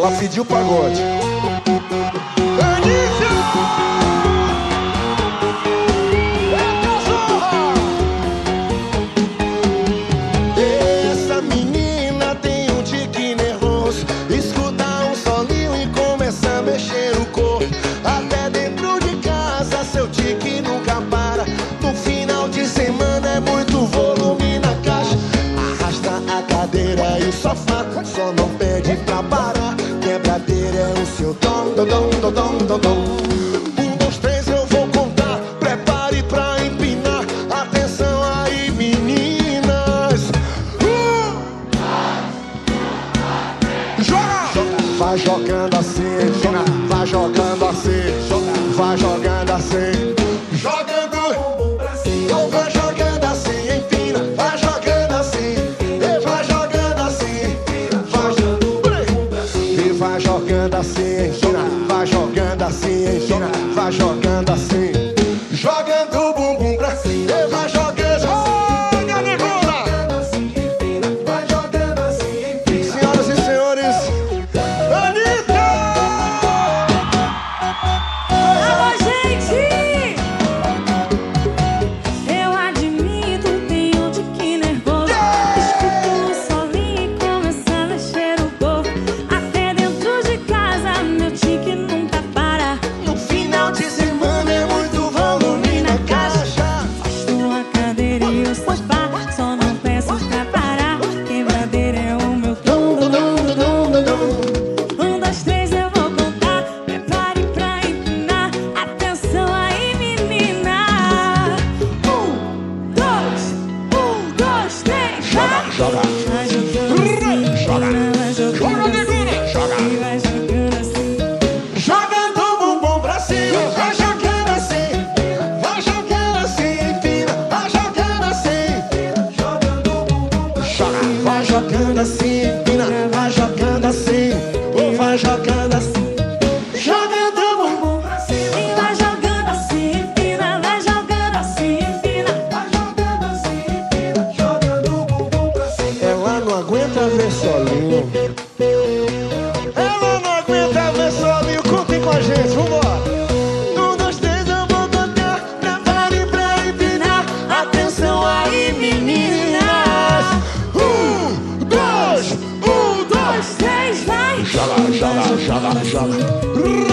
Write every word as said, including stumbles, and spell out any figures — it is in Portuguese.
pra pedir o pagode. Anícia! Eita zorra! Essa menina tem um tique nervoso. Escuta um solinho e começa a mexer o corpo. Até dentro de casa seu tique nunca para. No final de semana é muito volume na caixa. Arrasta a cadeira e o sofá, só não pede pra parar. Quebradeira é o seu dom, dom, dom, dom, dom, dom. Um, dois, três, eu vou contar. Prepare pra empinar. Atenção aí, meninas. Uh! Joga! Vai jogando assim, joga. Vai jogando assim, joga. Vai jogando assim, jogando. Ou vai jogando assim, empina. Vai jogando assim, e vai jogando assim, vai e vai jogando assim, empina. Vai jogando assim, empina. Vai jogando assim, jogando o bumbum pra cima. E vai jogando assim, Galegona. Vai jogando assim, empina. Senhoras e senhores, Anitta! Alô, gente! Eu admito, tenho um tique nervoso. Escuto um solinho e começa a mexer o corpo. Até dentro de casa, meu tique nunca para. No final de semana é muito volume na caixa. Gosto a cadeira e o sofá, só não peço pra parar. Quebradeira é o meu tom, dom, dom, dom, dom, dom. Um, dois, três, eu vou contar. Prepare pra empinar. Atenção aí, menina. Um, dois, um, dois, três, vai! Joga, Vai jogando assim, joga, vai jogando assim, joga, e vai jogando assim. jogando o bumbum pra cima. Vai jogando assim, vai jogando assim, empina. Vai jogando assim, jogando o bumbum pra cima. Vai jogando assim, empina. Vai jogando assim, ou vai jogando assim, jogando o bumbum pra cima. E vai jogando assim, empina, vai jogando assim, empina. Vai jogando assim, empina. Jogando o bumbum pra cima. Ela não aguenta ver solinho. Ela não aguenta ver solinho. Contem com a gente, vambora. Um, dois, três, eu vou contar. Prepare pra empinar. Atenção aí, meninas. Um, dois, um, dois, Três, vai! joga, joga, joga, joga.